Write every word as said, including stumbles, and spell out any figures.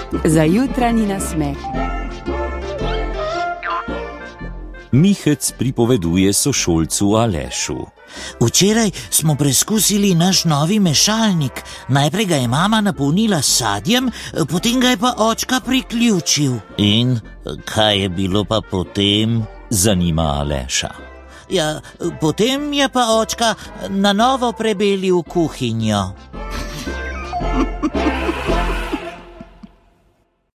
Za jutranji nasmeh. Mihec pripoveduje sošolcu Alešu. Včeraj smo preskusili naš novi mešalnik. Najprej ga je mama napolnila s sadjem, potem ga je pa očka priključil. In kaj je bilo pa potem? Zanima Aleša. Ja, potem je pa očka na novo prebelil kuhinjo.